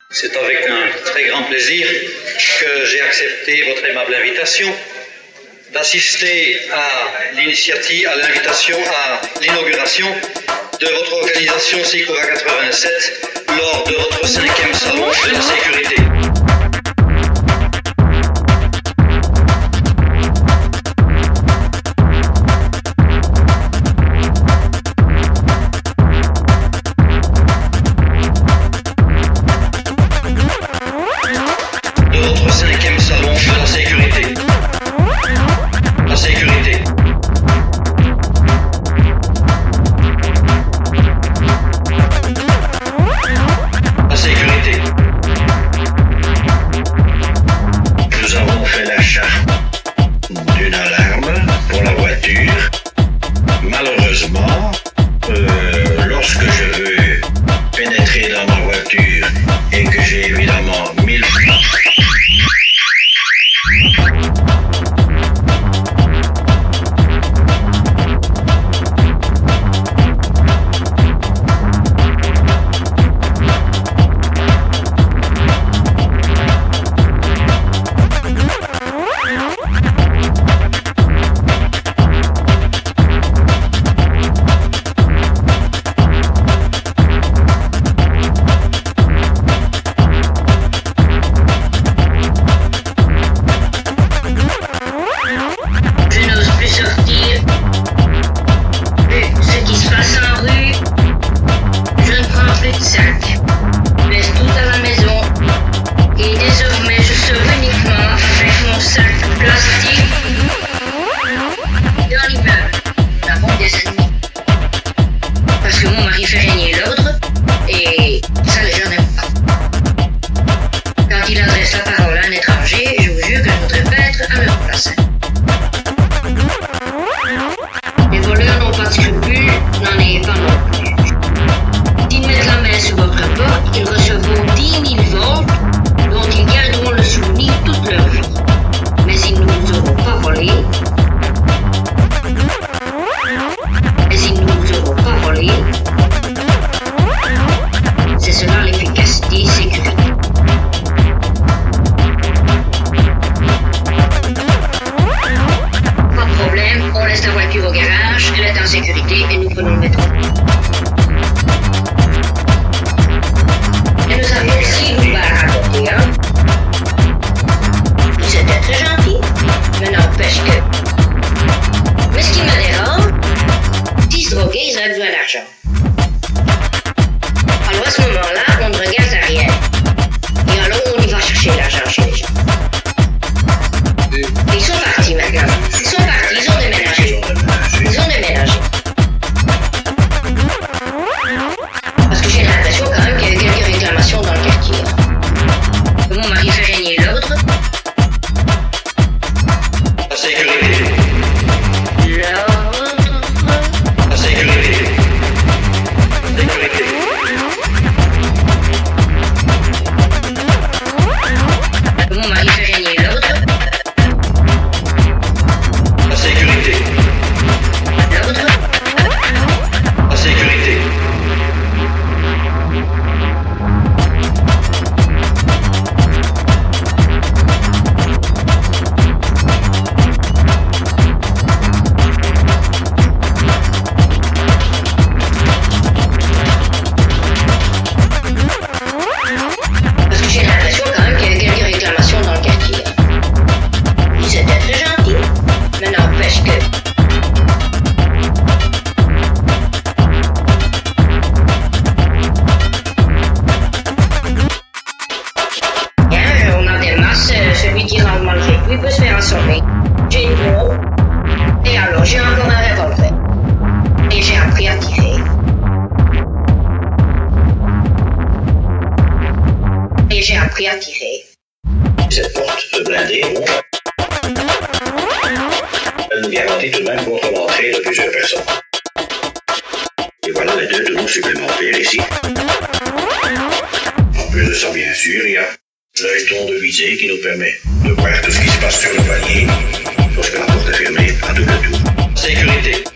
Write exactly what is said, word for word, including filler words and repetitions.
C'est avec un très grand plaisir que j'ai accepté votre aimable invitation d'assister à l'initiative, à l'invitation, à l'inauguration de votre organisation Sikora quatre-vingt-sept lors de votre cinquième salon de la sécurité. Cinquième salon de la sécurité. La sécurité. La sécurité. Nous avons fait l'achat d'une alarme pour la voiture. Malheureusement, euh, lorsque je veux pénétrer dans ma voiture et que j'ai évidemment mille et nous prenons le métro. Et nous avions aussi une barre à côté, hein. C'était très gentil, mais n'empêche que... Mais ce qui me dérange, s'ils se droguaient, ils auraient besoin d'argent. Alors à ce moment-là, on ne regarde à rien. Et alors on y va chercher l'argent chez les gens. Ils sont partis maintenant. Ils sont partis, ils ont déménagé. Ils ont déménagé. Parce que j'ai l'impression quand même qu'il y a eu quelques réclamations dans le quartier. Que mon mari fait régner l'ordre. La sécurité. L'ordre. La sécurité. Sécurité. Que mon mari fait régner l'ordre. La sécurité. L'ordre. La sécurité. Parce que j'ai l'impression quand même qu'il y a eu quelques réclamations dans le quartier. Ils étaient très gentils, mais n'empêche que... Bien, on en démasse, euh, celui qui rentre malgré lui peut se faire assommer. J'ai une bombe, et alors j'ai encore un revolver. Et j'ai appris à tirer. Et j'ai appris à tirer. cette porte blindée. Elle nous garantit tout de même contre l'entrée de plusieurs personnes. Et voilà les deux tonneaux supplémentaires ici. En plus de ça, bien sûr, il y a l'œilleton de visée qui nous permet de voir tout ce qui se passe sur le palier lorsque la porte est fermée à double tour. Sécurité.